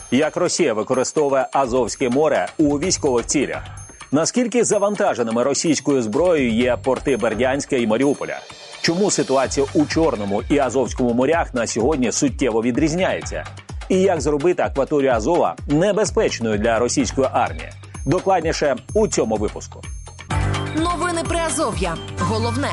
Як Росія використовує Азовське море у військових цілях? Наскільки завантаженими російською зброєю є порти Бердянська і Маріуполя? Чому ситуація у Чорному і Азовському морях на сьогодні суттєво відрізняється? І як зробити акваторію Азова небезпечною для російської армії? Докладніше у цьому випуску. Новини Приазов'я. Головне.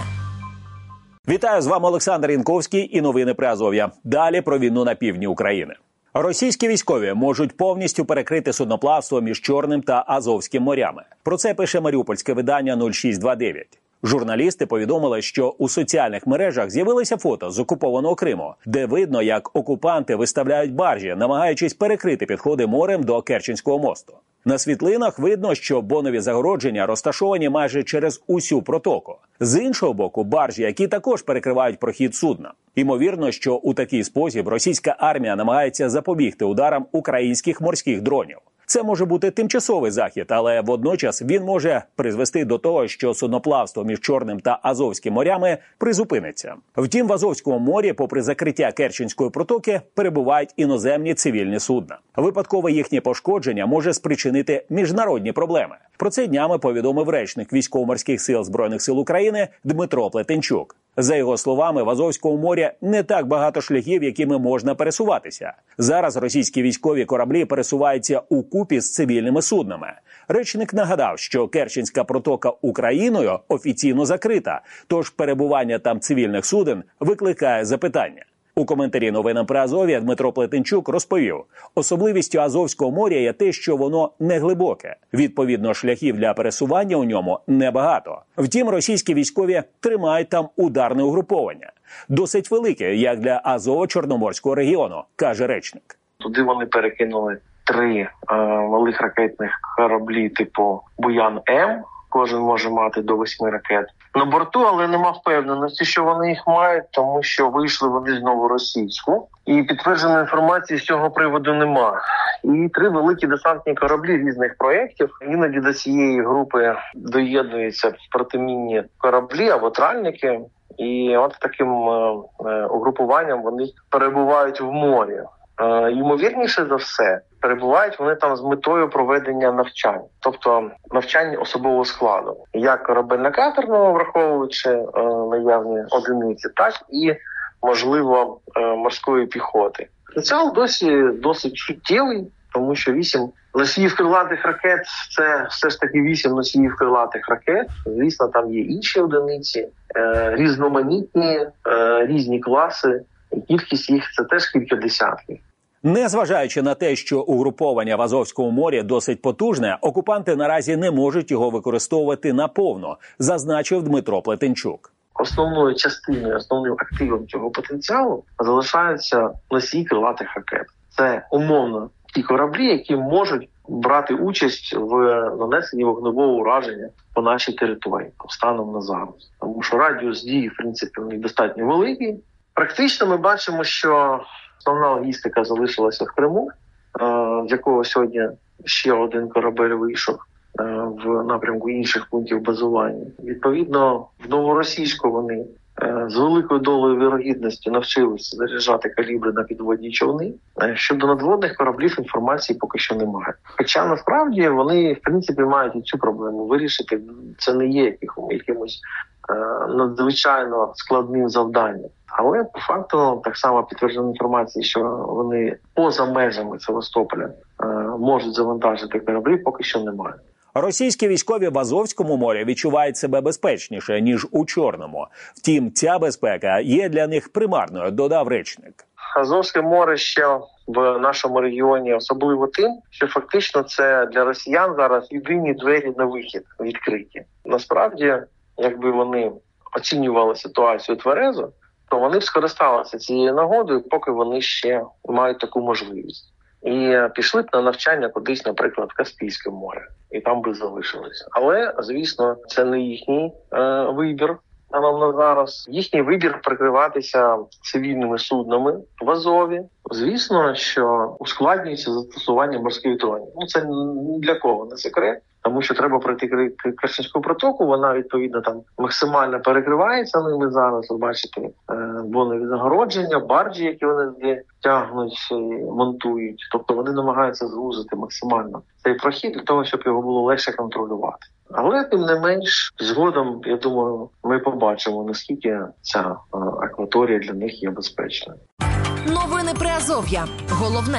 Вітаю, з вами Олександр Янковський і новини Приазов'я. Далі про війну на півдні України. Російські військові можуть повністю перекрити судноплавство між Чорним та Азовським морями. Про це пише маріупольське видання 0629. Журналісти повідомили, що у соціальних мережах з'явилися фото з окупованого Криму, де видно, як окупанти виставляють баржі, намагаючись перекрити підходи морем до Керченського мосту. На світлинах видно, що бонові загородження розташовані майже через усю протоку. З іншого боку, баржі, які також перекривають прохід судна. Ймовірно, що у такий спосіб російська армія намагається запобігти ударам українських морських дронів. Це може бути тимчасовий захід, але водночас він може призвести до того, що судноплавство між Чорним та Азовським морями призупиниться. Втім, в Азовському морі, попри закриття Керченської протоки, перебувають іноземні цивільні судна. Випадкове їхнє пошкодження може спричинити міжнародні проблеми. Про це днями повідомив речник Військово-морських сил Збройних сил України Дмитро Плетенчук. За його словами, в Азовському морі не так багато шляхів, якими можна пересуватися. Зараз російські військові кораблі пересуваються у купі з цивільними суднами. Речник нагадав, що Керченська протока Україною офіційно закрита, тож перебування там цивільних суден викликає запитання. У коментарі новинам Приазов'я Дмитро Плетенчук розповів, особливістю Азовського моря є те, що воно не глибоке. Відповідно, шляхів для пересування у ньому небагато. Втім, російські військові тримають там ударне угруповання. Досить велике, як для Азово-Чорноморського регіону, каже речник. Туди вони перекинули 3 малих ракетних кораблі типу «Буян-М». Кожен може мати до 8 ракет на борту, але нема впевненості, що вони їх мають, тому що вийшли вони знову російську. І підтвердженої інформації з цього приводу нема. І 3 великі десантні кораблі різних проєктів. Іноді до цієї групи доєднуються протимінні кораблі або тральники. І от таким угрупуванням вони перебувають в морі. Ймовірніше за все, перебувають вони там з метою проведення навчань, тобто навчань особового складу, як корабельно-катерного, враховуючи наявні одиниці, так і, можливо, морської піхоти. Потенціал досить суттєвий, тому що 8 носіїв крилатих ракет – це все ж таки 8 носіїв крилатих ракет. Звісно, там є інші одиниці, різноманітні, різні класи. Кількість їх – це теж кілька десятків. Незважаючи на те, що угруповання в Азовському морі досить потужне, окупанти наразі не можуть його використовувати наповно, зазначив Дмитро Плетенчук. Основною частиною, основним активом цього потенціалу залишаються носії крилатих ракет. Це умовно ті кораблі, які можуть брати участь в нанесенні вогневого ураження по нашій території станом на зараз. Тому що радіус дії, в принципі, у них достатньо великий. Практично ми бачимо, що основна логістика залишилася в Криму, з якого сьогодні ще один корабель вийшов в напрямку інших пунктів базування. Відповідно, в Новоросійську вони з великою долею вірогідності навчилися заряджати калібри на підводні човни. Щодо надводних кораблів інформації поки що немає. Хоча насправді вони, в принципі, мають і цю проблему вирішити. Це не є якимось надзвичайно складним завданням. Але по факту так само підтверджена інформація, що вони поза межами Севастополя можуть завантажити кораблі, поки що немає. Російські військові в Азовському морі відчувають себе безпечніше, ніж у Чорному. Втім, ця безпека є для них примарною, додав речник. Азовське море ще в нашому регіоні особливо тим, що фактично це для росіян зараз єдині двері на вихід відкриті. Насправді, якби вони оцінювали ситуацію тверезо, то вони б скористалися цією нагодою, поки вони ще мають таку можливість. І пішли б на навчання кудись, наприклад, в Каспійське море. І там би залишилися. Але, звісно, це не їхній вибір. Станом на зараз їхній вибір прикриватися цивільними суднами в Азові. Звісно, що ускладнюється застосування морських дронів. Це ні для кого не секрет. тому що треба пройти Керченську протоку, вона відповідно там максимально перекривається ними зараз, ви бачите, були загородження, баржі, які вони тягнуть і монтують, тобто вони намагаються звузити максимально цей прохід для того, щоб його було легше контролювати. Але, тим не менш, згодом, я думаю, ми побачимо, наскільки ця акваторія для них є безпечною. Новини Приазов'я. Головне.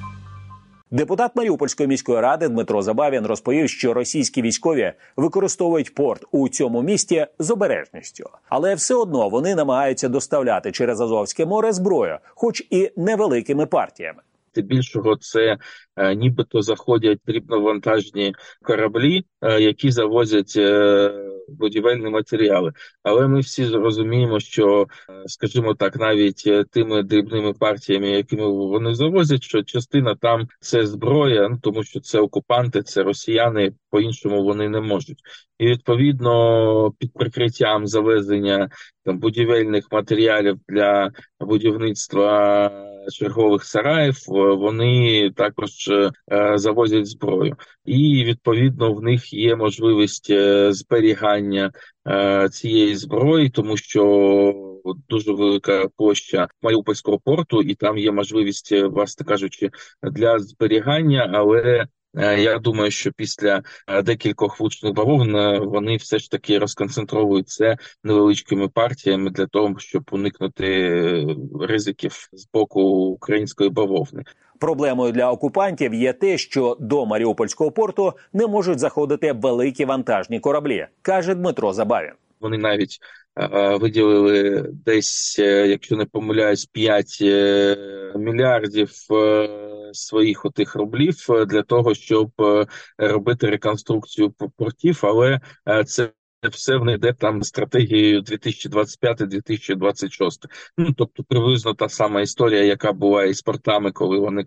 Депутат Маріупольської міської ради Дмитро Забавін розповів, що російські військові використовують порт у цьому місті з обережністю. Але все одно вони намагаються доставляти через Азовське море зброю, хоч і невеликими партіями. Більшого це нібито заходять дрібновантажні кораблі, які завозять будівельні матеріали. Але ми всі розуміємо, що, скажімо так, навіть тими дрібними партіями, якими вони завозять, що частина там це зброя, тому що це окупанти, це росіяни, по-іншому вони не можуть. І, відповідно, під прикриттям завезення будівельних матеріалів для будівництва чергових сараїв, вони також завозять зброю. І, відповідно, в них є можливість зберігання цієї зброї, тому що дуже велика площа Маріупольського порту, і там є можливість, власне кажучи, для зберігання, але я думаю, що після декількох влучних бавовн вони все ж таки розконцентровують це невеличкими партіями для того, щоб уникнути ризиків з боку української бавовни. Проблемою для окупантів є те, що до Маріупольського порту не можуть заходити великі вантажні кораблі, каже Дмитро Забавін. Вони навіть виділили десь, якщо не помиляюсь, 5 мільярдів своїх отих рублів для того, щоб робити реконструкцію портів, але це все в них йде там стратегією 2025-2026. Тобто приблизно та сама історія, яка була із портами, коли вони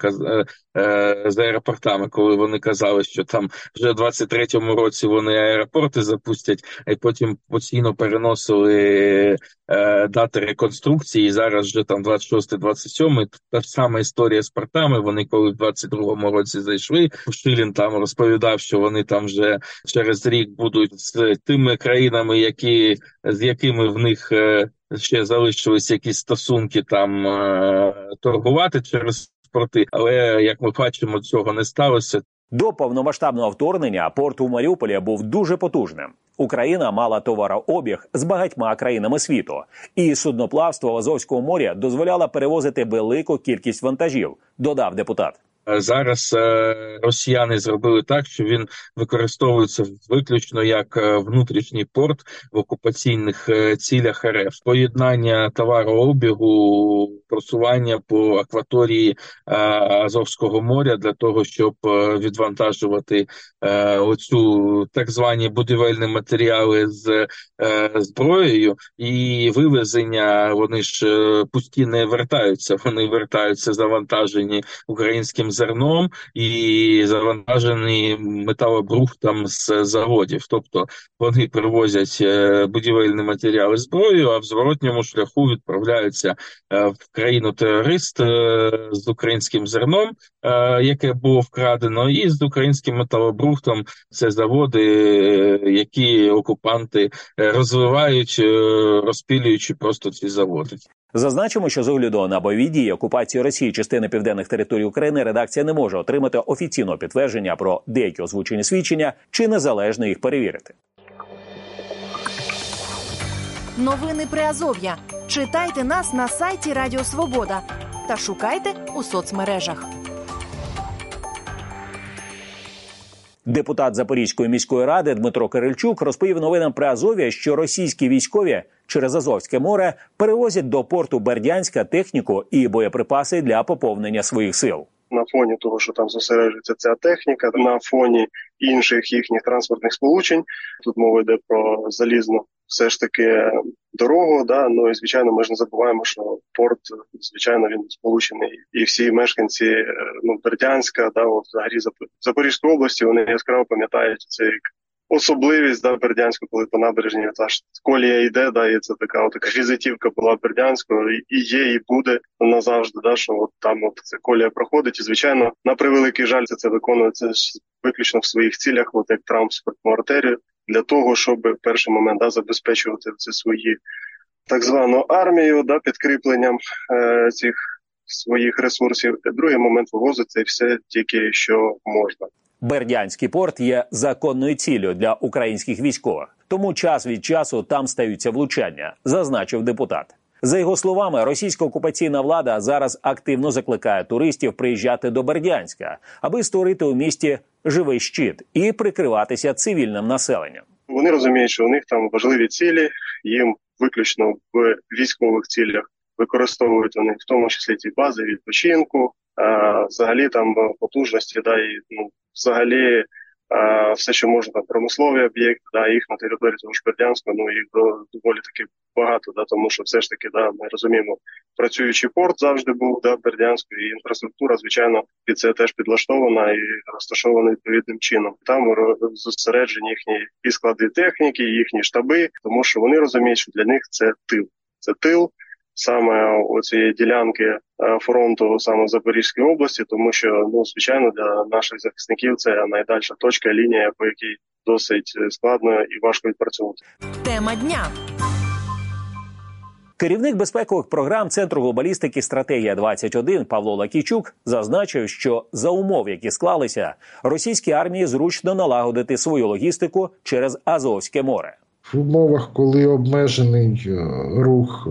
з аеропортами, коли вони казали, що там вже в 23-му році вони аеропорти запустять, і потім постійно переносили дати реконструкції, і зараз вже там 26-27, та ж сама історія з портами, вони коли в 22-му році зайшли, Пушилін там розповідав, що вони там вже через рік будуть з тими країнами, з якими в них ще залишились якісь стосунки там торгувати через порти, але, як ми бачимо, цього не сталося. До повномасштабного вторгнення порт у Маріуполі був дуже потужним. Україна мала товарообіг з багатьма країнами світу, і судноплавство в Азовському морі дозволяло перевозити велику кількість вантажів, додав депутат. Зараз росіяни зробили так, що він використовується виключно як внутрішній порт в окупаційних цілях РФ. Поєднання товарообігу, просування по акваторії Азовського моря для того, щоб відвантажувати оцю так звані будівельні матеріали з зброєю, і вивезення, вони ж пусті не вертаються, вони вертаються завантажені українським зерном і завантажені металобрухтом з заводів. Тобто вони привозять будівельні матеріали зброю, а в зворотньому шляху відправляються в країну-терорист з українським зерном, яке було вкрадено, і з українським металобрухтом. Це заводи, які окупанти розвивають, розпилюючи просто ці заводи. Зазначимо, що з огляду на бойові дії окупації Росії частини південних територій України редакція не може отримати офіційного підтвердження про деякі озвучені свідчення чи незалежно їх перевірити. Новини Приазов'я. Читайте нас на сайті Радіо Свобода та шукайте у соцмережах. Депутат Запорізької міської ради Дмитро Кирильчук розповів новинам Приазов'я, що російські військові через Азовське море перевозять до порту Бердянська техніку і боєприпаси для поповнення своїх сил. На фоні того, що там зосереджується ця техніка, на фоні інших їхніх транспортних сполучень, тут мова йде про залізну все ж таки дорогу, ну і звичайно ми ж не забуваємо, що порт, звичайно, він сполучений, і всі мешканці Бердянська, взагалі Запорізької області, вони яскраво пам'ятають цей особливість Бердянську, коли по набережні та ж колія йде, і це така візитівка була Бердянською, і є, і буде назавжди, що там ця колія проходить, і звичайно, на превеликий жаль, це виконується виключно в своїх цілях, от як транспортну артерію, для того, щоб перший момент забезпечувати це свої так звану армію, підкріпленням цих своїх ресурсів. Другий момент вивозити все тільки, що можна. Бердянський порт є законною ціллю для українських військових, тому час від часу там стаються влучання, зазначив депутат. За його словами, російська окупаційна влада зараз активно закликає туристів приїжджати до Бердянська, аби створити у місті живий щит і прикриватися цивільним населенням. Вони розуміють, що у них там важливі цілі, їм виключно в військових цілях використовують вони в тому числі ті бази відпочинку, взагалі там потужності, взагалі все, що можна, промислові об'єкти, їх на території того ж Бердянського, їх доволі таки багато, тому що все ж таки, ми розуміємо, працюючий порт завжди був, Бердянську, і інфраструктура, звичайно, під це теж підлаштована і розташована відповідним чином. Там зосереджені їхні і склади техніки, і їхні штаби, тому що вони розуміють, що для них це тил. Це тил саме оцієї ділянки фронту саме в Запорізькій області, тому що, звичайно, для наших захисників це найдальша точка, лінія, по якій досить складно і важко відпрацьовувати. Тема дня. Керівник безпекових програм Центру глобалістики «Стратегія-21» Павло Лакійчук зазначив, що за умов, які склалися, російській армії зручно налагодити свою логістику через Азовське море. В умовах, коли обмежений рух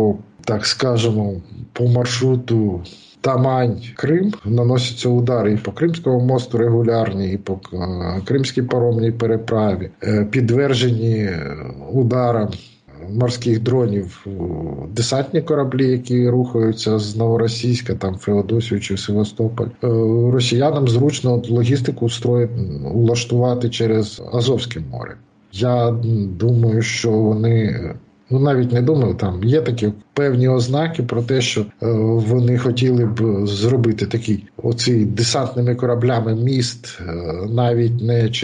по маршруту Тамань-Крим, наносяться удари і по Кримському мосту регулярні, і по Кримській паромній переправі, підтверджені ударам морських дронів десантні кораблі, які рухаються з Новоросійська, Феодосію чи Севастополь. Росіянам зручно логістику улаштувати через Азовське море. Я думаю, що вони, навіть не думаю, там є такі певні ознаки про те, що вони хотіли б зробити такий оцей десантними кораблями міст, навіть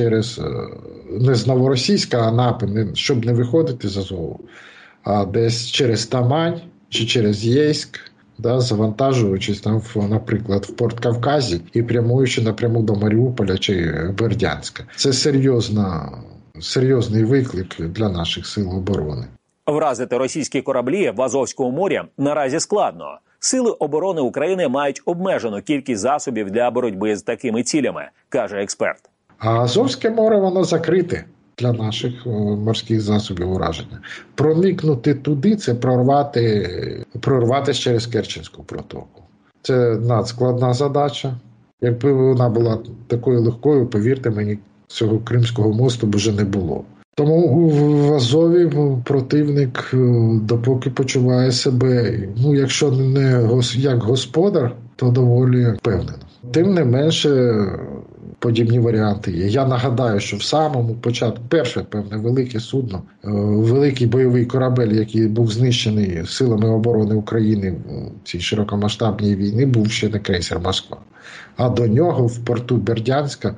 не з Новоросійська, Анапи, щоб не виходити з Азову, а десь через Тамань чи через Єйськ, завантажуючись там, наприклад, в Порт Кавказі і прямуючи напряму до Маріуполя чи Бердянська. Це серйозний виклик для наших сил оборони. Вразити російські кораблі в Азовському морі наразі складно. Сили оборони України мають обмежену кількість засобів для боротьби з такими цілями, каже експерт. А Азовське море, воно закрите для наших морських засобів ураження. Проникнути туди – це прорватися через Керченську протоку. Це надскладна задача. Якби вона була такою легкою, повірте мені, цього Кримського мосту б вже не було. Тому в Азові противник допоки почуває себе, якщо не як господар, то доволі впевнено. Тим не менше, подібні варіанти є. Я нагадаю, що в самому початку, перше, певне, велике судно, великий бойовий корабель, який був знищений силами оборони України в цій широкомасштабній війні, був ще не крейсер «Москва». А до нього в порту Бердянська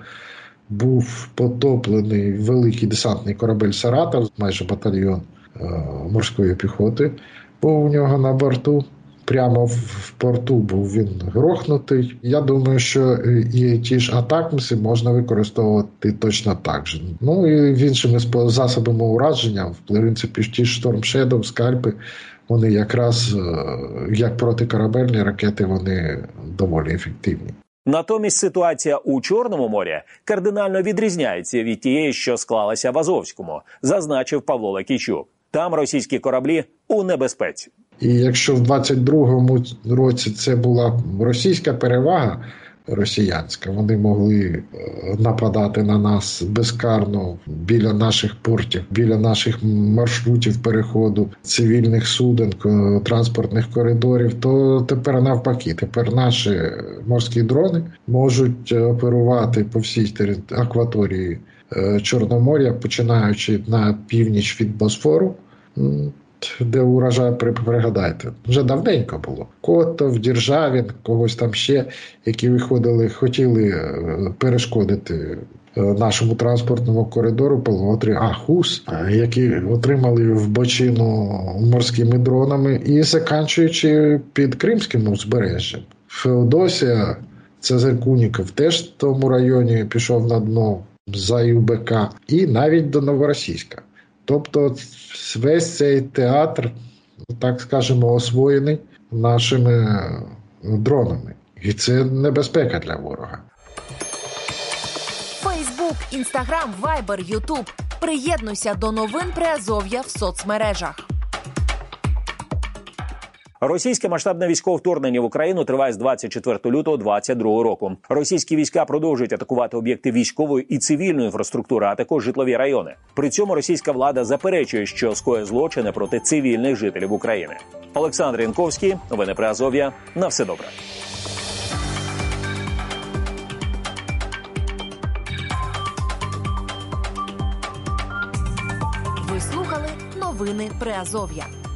був потоплений великий десантний корабель «Саратов», майже батальйон морської піхоти був у нього на борту. Прямо в порту був він грохнутий. Я думаю, що і ті ж атакмси можна використовувати точно так же. І іншими засобами ураження, в принципі, ті ж Storm Shadow, скальпи, вони якраз як протикорабельні ракети, вони доволі ефективні. Натомість ситуація у Чорному морі кардинально відрізняється від тієї, що склалася в Азовському, зазначив Павло Лакійчук. Там російські кораблі у небезпеці. І якщо в 22-му році це була російська перевага, росіянська, вони могли нападати на нас безкарно біля наших портів, біля наших маршрутів переходу цивільних суден, транспортних коридорів, то тепер навпаки. Тепер наші морські дрони можуть оперувати по всій акваторії Чорномор'я, починаючи на північ від Босфору, де урожай, пригадайте, вже давненько було. Котов, Державін, когось там ще, які хотіли перешкодити нашому транспортному коридору полуострів Ахус, які отримали в бочину морськими дронами, і закінчуючи під Кримським узбережжям. Феодосія – Цезарь Куніков теж в тому районі пішов на дно за ЮБК, і навіть до Новоросійська. Тобто весь цей театр, так скажемо, освоєний нашими дронами. І це небезпека для ворога. Фейсбук, Інстаграм, Вайбер, Ютуб. Приєднуйся до новин Приазов'я в соцмережах. Російське масштабне військове вторгнення в Україну триває з 24 лютого 2022 року. Російські війська продовжують атакувати об'єкти військової і цивільної інфраструктури, а також житлові райони. При цьому російська влада заперечує, що скоює злочини проти цивільних жителів України. Олександр Янковський, новини Приазов'я. На все добре. Ви слухали новини Приазов'я.